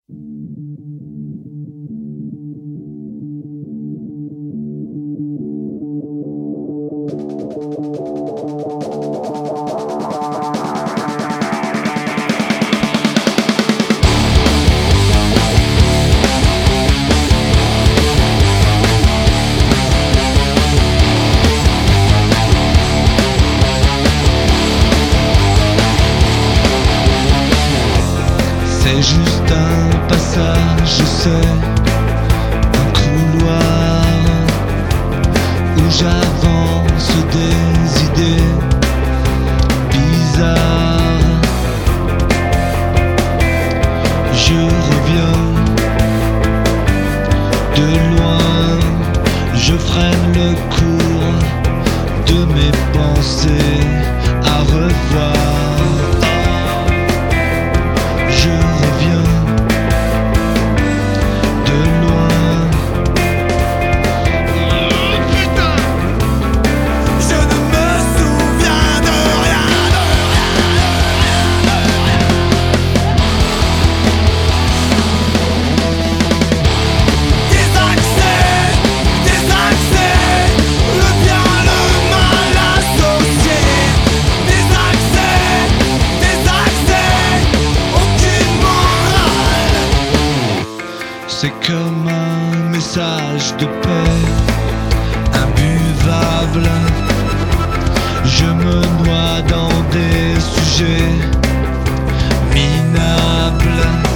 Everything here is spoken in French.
C'est juste un passage, je sais, un couloir où j'avance des idées bizarres. Je reviens de loin, je freine le cours de mes pensées à revoir. Je reviens de loin. Oh putain! Je ne me souviens de rien, Des accès, le bien, le mal associé. Des accès, aucune morale. C'est comme un message de paix, imbuvable. Je me noie dans des sujets minables.